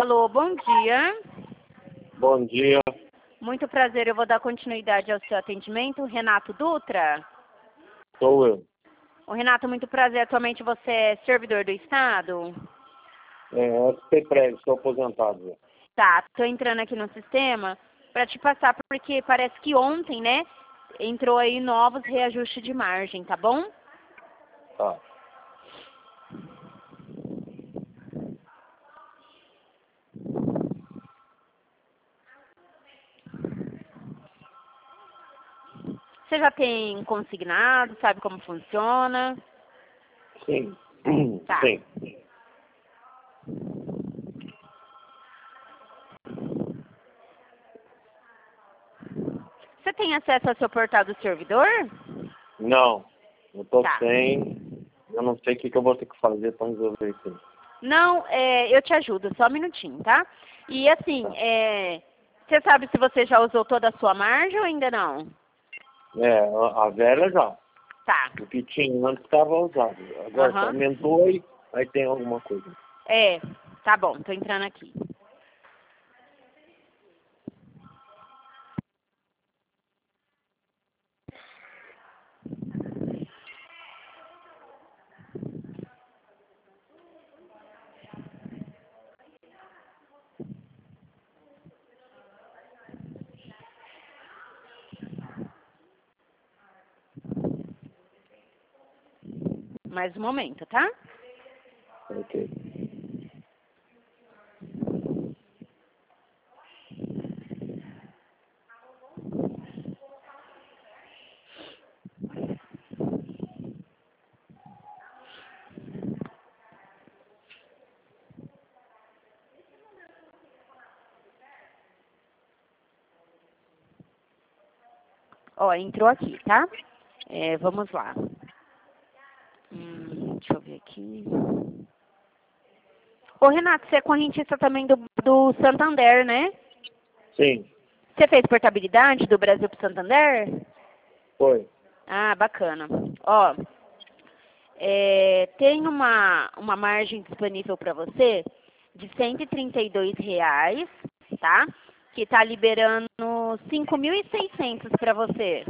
Alô, bom dia. Bom dia. Muito prazer, eu vou dar continuidade ao seu atendimento. Renato Dutra? Sou eu. Ô, Renato, muito prazer. Atualmente você é servidor do Estado? SP-Prévio, sou aposentado. Já. Tá, tô entrando aqui no sistema para te passar, porque parece que ontem, né, entrou aí novos reajustes de margem, tá bom? Tá. Você já tem consignado, sabe como funciona? Sim. Tá. Sim. Você tem acesso ao seu portal do servidor? Não. Eu tô Tá. sem. Eu não sei o que eu vou ter que fazer para resolver isso. Não, eu te ajudo, só um minutinho, tá? E assim, Tá. você sabe se você já usou toda a sua margem ou ainda não? A velha já. Tá. O que tinha antes estava usado. Agora Aham. aumentou e aí tem alguma coisa. Tá bom, tô entrando aqui. Mais um momento, tá? Ok. Ó, entrou aqui, tá? Vamos lá. Deixa eu ver aqui. Ô, Renato, você é correntista também do Santander, né? Sim. Você fez portabilidade do Brasil pro Santander? Foi. Ah, bacana. Ó, tem uma margem disponível para você de R$ 132, tá? Que tá liberando 5.600 para você.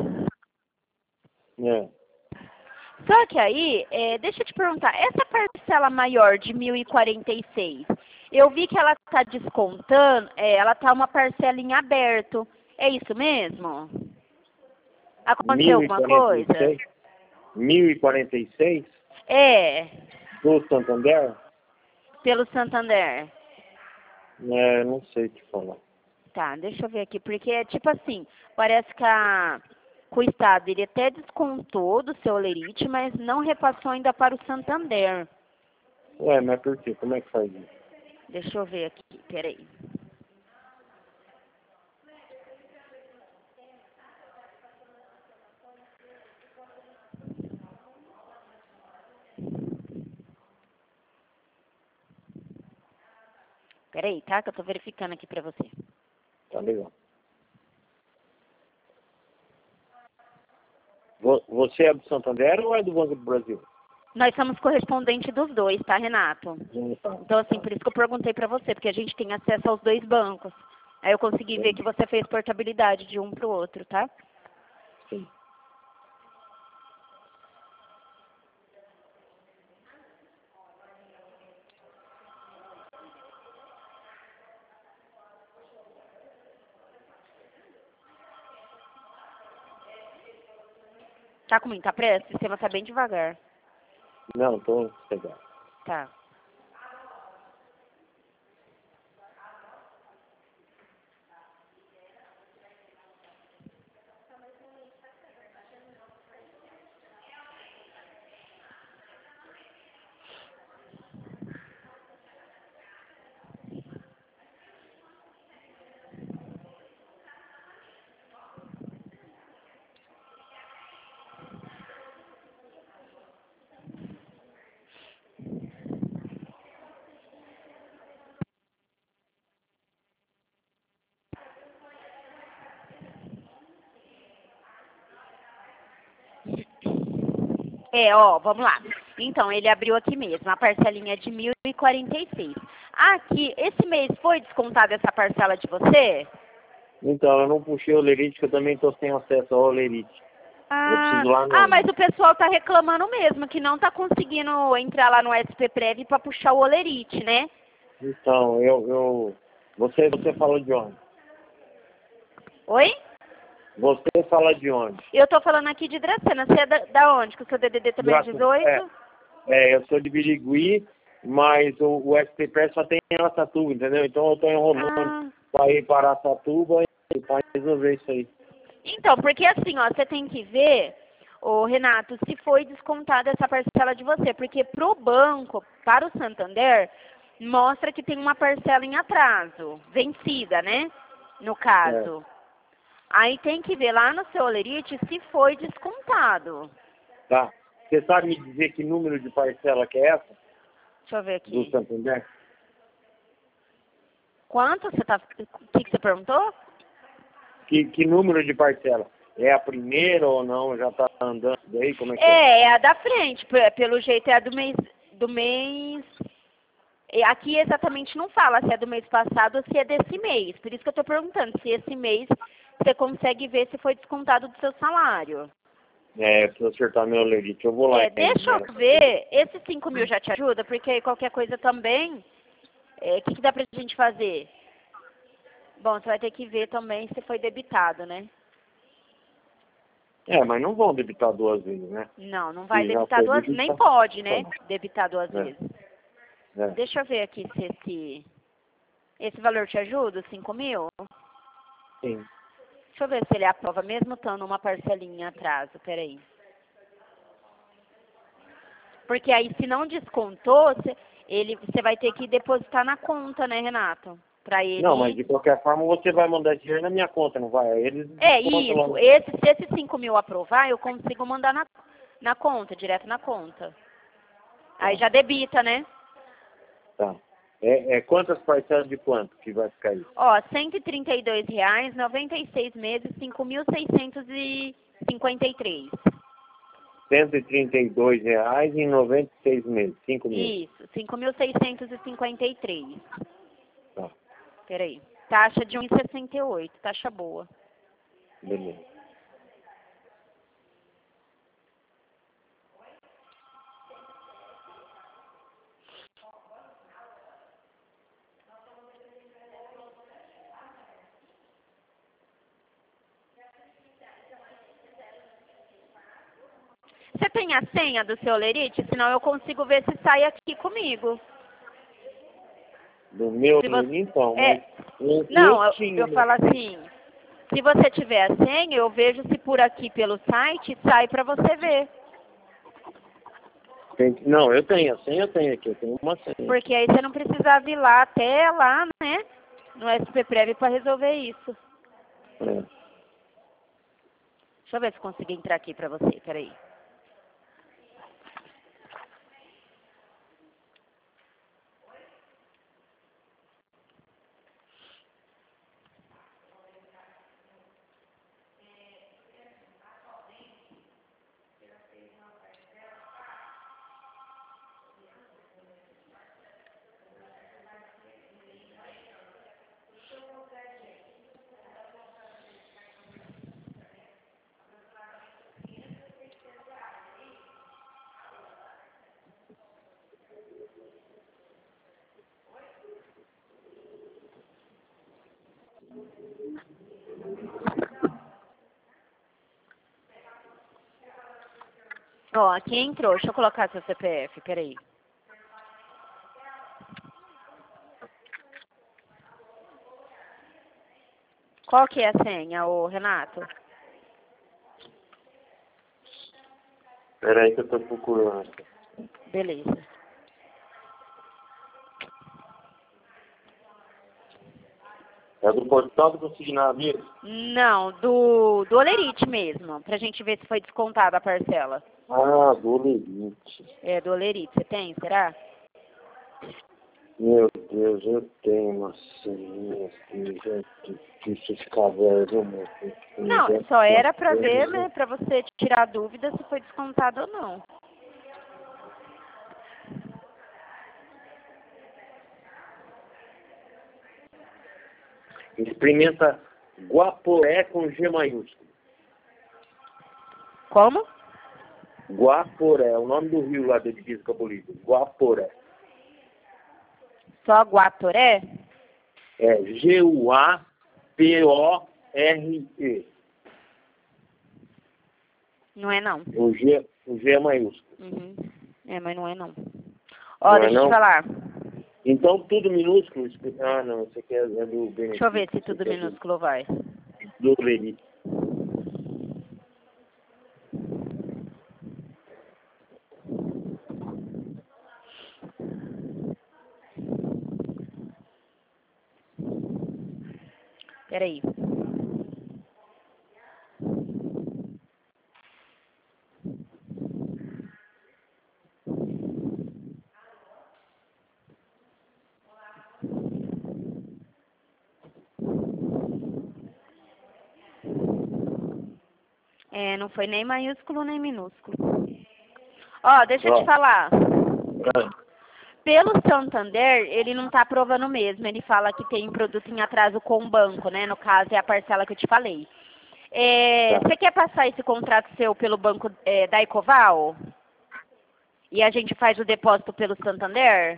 Só que aí, deixa eu te perguntar, essa parcela maior de 1.046, eu vi que ela está descontando, ela tá uma parcela em aberto. É isso mesmo? Aconteceu alguma coisa? 1.046 É, do Santander? pelo Santander. Não sei te falar. Tá, deixa eu ver aqui, porque é tipo assim, parece que o Estado, ele até descontou do seu Olerite, mas não repassou ainda para o Santander. Mas por quê? Como é que faz isso? Deixa eu ver aqui, peraí. Peraí, tá? Que eu tô verificando aqui pra você. Tá legal. Você é do Santander ou é do Banco do Brasil? Nós somos correspondente dos dois, tá, Renato? Tá. Então, assim, por isso que eu perguntei pra você, porque a gente tem acesso aos dois bancos. Aí eu consegui ver que você fez portabilidade de um pro outro, tá? Sim. Tá com muita pressa? O sistema tá bem devagar. Não, tô sossegado. Tá. Vamos lá. Então, ele abriu aqui mesmo, a parcelinha de 1.046. Aqui, esse mês foi descontada essa parcela de você? Então, eu não puxei o Olerite, que eu também tô sem acesso ao Olerite. Eu preciso lá no... mas o pessoal tá reclamando mesmo, que não tá conseguindo entrar lá no SPPrev para puxar o Olerite, né? Então, Você falou de onde? Oi? Você fala de onde? Eu tô falando aqui de Dracena. Você é da onde? Que o seu DDD também é 18? Eu sou de Birigui, mas o SPPR só tem em Araçatuba, entendeu? Então eu tô enrolando para ir para Araçatuba e para resolver isso aí. Então, porque assim, ó, você tem que ver, ô Renato, se foi descontada essa parcela de você, porque pro banco, para o Santander, mostra que tem uma parcela em atraso, vencida, né? No caso. Aí tem que ver lá no seu Olerite se foi descontado. Tá. Você sabe me dizer que número de parcela que é essa? Deixa eu ver aqui. Do Santander? Quanto você tá... O que você perguntou? Que número de parcela? É a primeira ou não? Já tá andando daí? Como é que É a da frente. Pelo jeito é a do mês... Aqui exatamente não fala se é do mês passado ou se é desse mês. Por isso que eu estou perguntando se esse mês você consegue ver se foi descontado do seu salário. Preciso acertar meu Olerite. Eu vou lá. Deixa eu ver. Esses 5 mil já te ajuda? Porque aí qualquer coisa também... O que dá pra gente fazer? Bom, você vai ter que ver também se foi debitado, né? Mas não vão debitar duas vezes, né? Não vai debitar duas vezes. Nem pode, né? Debitar duas vezes. Deixa eu ver aqui se esse valor te ajuda, 5 mil? Sim. Deixa eu ver se ele aprova, mesmo estando uma parcelinha em atraso. Peraí. Porque aí, se não descontou, você vai ter que depositar na conta, né, Renato? Pra ele... Não, mas de qualquer forma você vai mandar esse dinheiro na minha conta, não vai? Eles isso. Se esses 5 mil aprovar, eu consigo mandar na conta, direto na conta. Aí já debita, né? Tá. Quantas parcelas de quanto que vai ficar isso? Ó, R$ 132,00, 96 meses, 5.653. R$ 132,96 meses, 5 mil. Isso, 5.653. Tá. Peraí. Taxa de 1,68, taxa boa. Beleza. Você tem a senha do seu Olerite? Senão eu consigo ver se sai aqui comigo. Do meu então, mas... Não, eu falo assim, se você tiver a senha, eu vejo se por aqui pelo site sai para você ver. Não, eu tenho a senha, eu tenho aqui, eu tenho uma senha. Porque aí você não precisava ir lá até lá, né, no SPPrev para resolver isso. Deixa eu ver se consigo entrar aqui para você, peraí. Ó, aqui entrou. Deixa eu colocar seu CPF, peraí. Qual que é a senha, ô Renato? Peraí que eu tô procurando. Beleza. É do portal do Consignado mesmo? Não, do Olerite mesmo, pra gente ver se foi descontada a parcela. Ah, do Olerite. É, do Olerite. Você tem, será? Meu Deus, eu tenho uma senha aqui, gente. Difícil ficar velho, meu. Não, só era pra ver, né, pra você tirar a dúvida se foi descontado ou não. Experimenta Guaporé com G maiúsculo. Como? Guaporé, é o nome do rio lá da divisa com a Bolívia. Guaporé. Só Guaporé? É G-U-A-P-O-R-E. Não é não. O G é maiúsculo. Uhum. É, mas não é não. Ó, Não deixa eu te falar. Então tudo minúsculo. Ah, não, isso aqui é do Benedito. Deixa eu ver se tudo minúsculo vai. Do Benedito. Peraí. É, não foi nem maiúsculo nem minúsculo. Ó, deixa eu te falar. Pelo Santander, ele não tá aprovando mesmo. Ele fala que tem produto em atraso com o banco, né? No caso, é a parcela que eu te falei. Você quer passar esse contrato seu pelo banco da Ecoval? E a gente faz o depósito pelo Santander?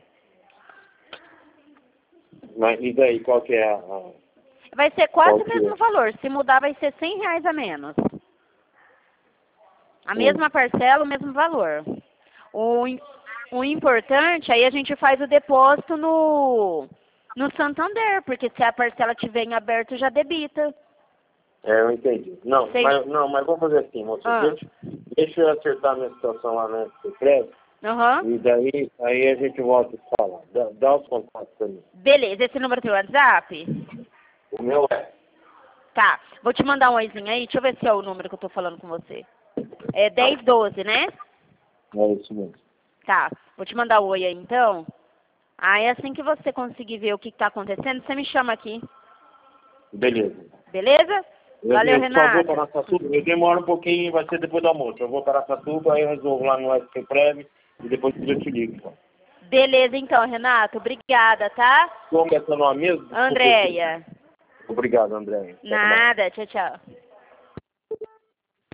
Mas e daí, qual que é a... Vai ser quase o mesmo valor. Se mudar, vai ser R$100 a menos. A mesma parcela, o mesmo valor. O importante, aí a gente faz o depósito no Santander, porque se a parcela estiver em aberto, já debita. Eu entendi. Não, mas vamos fazer assim, moço. Deixa eu acertar a minha situação lá no crédito. E daí aí a gente volta a falar. Dá os contatos pra mim. Beleza, esse número tem o WhatsApp? O meu é. Tá, vou te mandar um oizinho aí, deixa eu ver se é o número que eu tô falando com você. É 1012, né? É isso mesmo. Tá, vou te mandar o oi aí então. Aí assim que você conseguir ver o que tá acontecendo, você me chama aqui. Beleza. Beleza? Valeu, Renato. Só vou para Araçatuba, eu demoro um pouquinho, vai ser depois do almoço. Eu vou para Araçatuba, aí eu resolvo lá no SPPrev e depois eu te ligo. Então. Beleza então, Renato. Obrigada, tá? Como é seu nome mesmo? Andréia. Obrigado, Andréia. Nada, tchau, tchau.